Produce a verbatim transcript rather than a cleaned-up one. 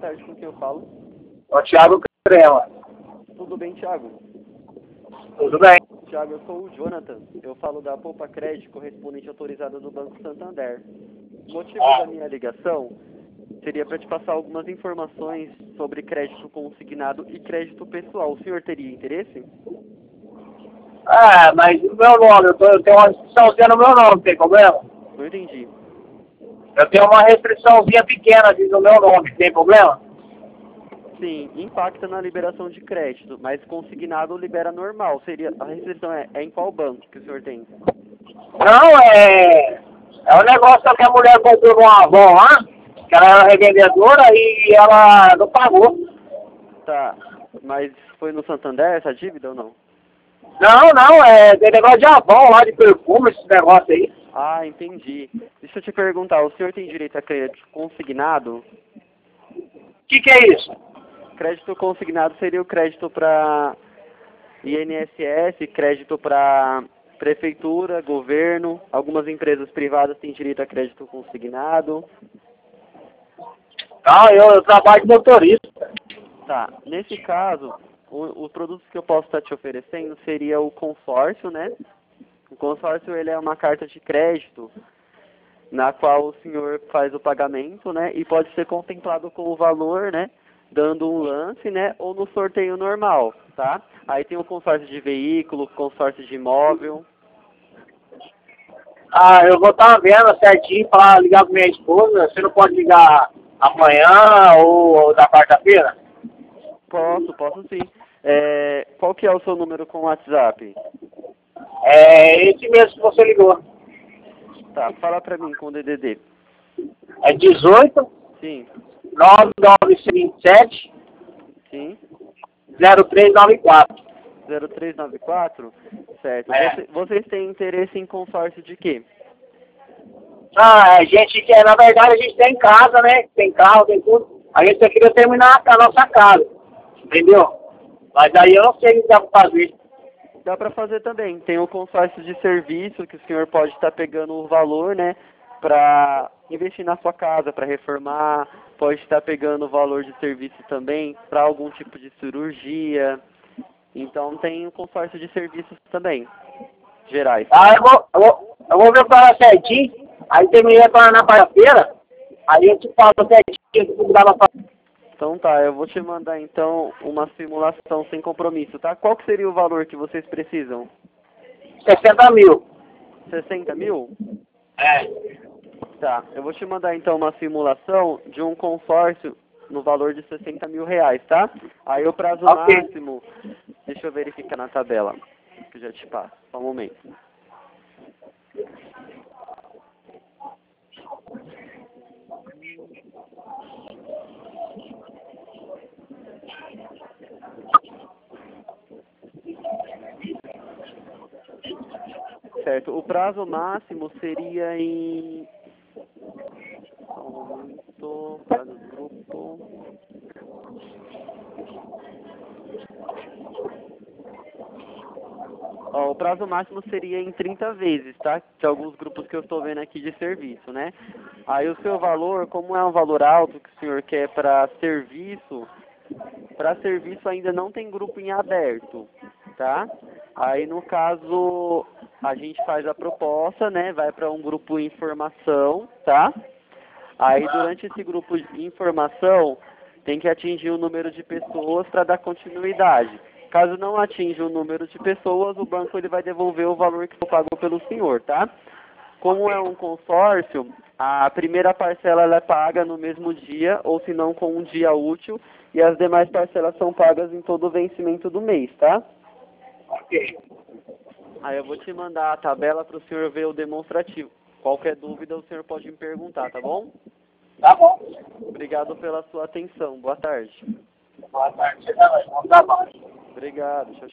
tarde, com quem eu falo? Ó, Thiago Crema. Tudo bem, Thiago? Tudo bem? Thiago, eu sou o Jonathan. Eu falo da Poupa Crédito, correspondente autorizada do Banco Santander. O motivo Ah. da minha ligação seria para te passar algumas informações sobre crédito consignado e crédito pessoal. O senhor teria interesse? Ah, mas o meu nome, eu, tô, eu tenho uma restriçãozinha no meu nome, tem problema? Não entendi. Eu tenho uma restriçãozinha pequena aqui no meu nome, tem problema? Sim, impacta na liberação de crédito, mas consignado libera normal. Seria, a restrição é, é em qual banco que o senhor tem? Não, é... É um negócio que a mulher comprou uma avó lá, que ela era revendedora e ela não pagou. Tá, mas foi no Santander essa dívida ou não? Não, não, é tem negócio de avó lá, de perfume, esse negócio aí. Ah, entendi. Deixa eu te perguntar, o senhor tem direito a crédito consignado? O que que é isso? Crédito consignado seria o crédito para I N S S, crédito para prefeitura, governo, algumas empresas privadas têm direito a crédito consignado. Não, eu, eu trabalho de motorista. Tá, nesse caso, o- os produtos que eu posso estar te oferecendo seria o consórcio, né? O consórcio ele é uma carta de crédito na qual o senhor faz o pagamento, né? E pode ser contemplado com o valor, né? Dando um lance, né? Ou no sorteio normal, tá? Aí tem o consórcio de veículo, consórcio de imóvel. Ah, eu vou estar vendo certinho para ligar com minha esposa. Você não pode ligar amanhã ou, ou da quarta-feira? Posso, posso sim. É, qual que é o seu número com o WhatsApp? É esse mesmo que você ligou. Tá, fala pra mim com o D D D. É dezoito, Sim, nove nove vinte e sete, sim. zero três nove quatro. zero três nove quatro? Certo. É. Você- vocês têm interesse em consórcio de quê? Ah, a gente quer, na verdade, a gente tem casa, né? Tem carro, tem tudo. A gente só queria terminar a nossa casa. Entendeu? Mas aí eu não sei o que dá pra fazer. Dá para fazer também. Tem o consórcio de serviço, que o senhor pode estar pegando o valor, né, para investir na sua casa, para reformar. Pode estar pegando o valor de serviço também para algum tipo de cirurgia. Então tem o consórcio de serviços também, gerais. Ah, eu vou, eu vou, eu vou ver pra ela certinho. Aí terminei pra na quarta-feira. Aí eu te falo certinho o que dá pra fazer. Então tá, eu vou te mandar então uma simulação sem compromisso, tá? Qual que seria o valor que vocês precisam? sessenta mil. sessenta mil? É. Tá, eu vou te mandar então uma simulação de um consórcio no valor de sessenta mil reais, tá? Aí o prazo Ok. máximo, deixa eu verificar na tabela, que eu já te passo, só um momento. Certo, o prazo máximo seria em... Só um momento, para o grupo... Ó, o prazo máximo seria em trinta vezes, tá? De alguns grupos que eu estou vendo aqui de serviço, né? Aí o seu valor, como é um valor alto que o senhor quer para serviço, para serviço ainda não tem grupo em aberto, tá? Aí no caso, a gente faz a proposta, né? Vai para um grupo em formação, tá? Aí durante esse grupo de informação, tem que atingir o número de pessoas para dar continuidade. Caso não atinja o número de pessoas, o banco ele vai devolver o valor que foi pago pelo senhor, tá? Como é um consórcio, a primeira parcela ela é paga no mesmo dia, ou se não com um dia útil, e as demais parcelas são pagas em todo o vencimento do mês, tá? Ok. Aí eu vou te mandar a tabela para o senhor ver o demonstrativo. Qualquer dúvida o senhor pode me perguntar, tá bom? Tá bom. Obrigado pela sua atenção. Boa tarde. Boa tarde. Você também. Bom trabalho. Obrigado. Tchau, tchau.